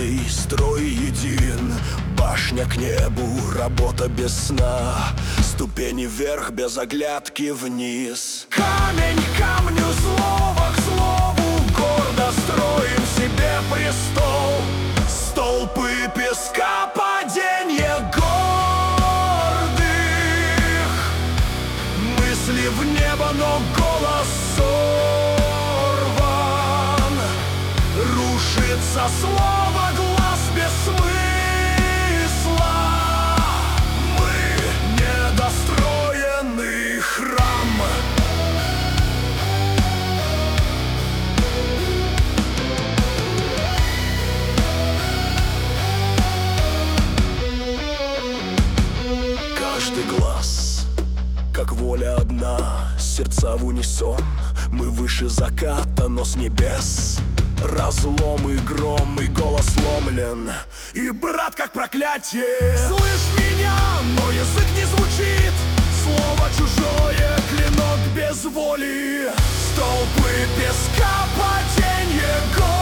каждый строй един. Башня к небу, работа без сна, ступени вверх без оглядки вниз. Камень к камню, слово к слову, гордо строим себе престол. Столпы песка, паденье гордых, мысли в небо, но голос сорван. Рушится слово, глаз без смысла. Мы недостроенный храм. Каждый глаз, как воля одна, сердца в унисон. Мы выше заката, но с небес разлом и гром, и голос сломлен, и брат как проклятие. Слышь меня, но язык не звучит, слово чужое, клинок без воли. Столпы песка, паденье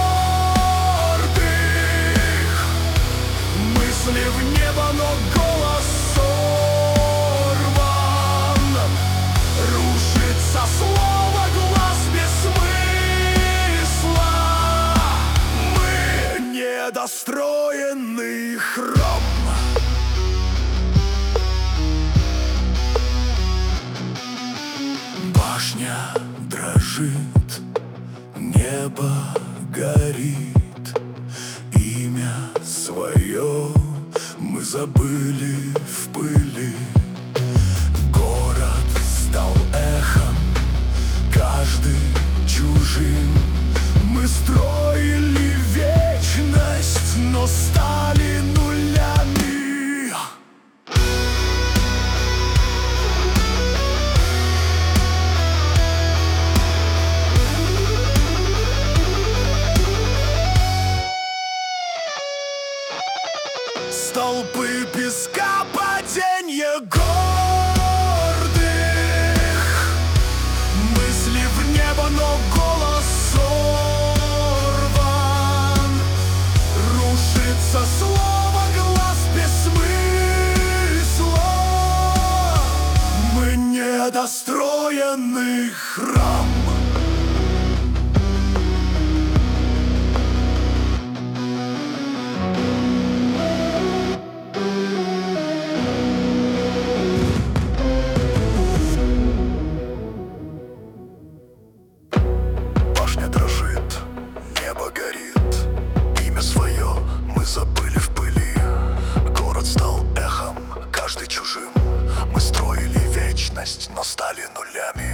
гордых, мысли в небо, но голос сорван. Рушится слово, глаз без смысла. Мы недостроенный храм. Башня дрожит, небо горит, имя свое мы забыли в пыли. Город стал эхом, каждый чужим. Мы строили вечность, но стали нулями. Столпы песка, паденье гордых, мысли в небо, но голос сорван. Рушится слово, глаз без смысла. Мы недостроенный храм. Забыли в пыли, город стал эхом, каждый чужим. Мы строили вечность, но стали нулями.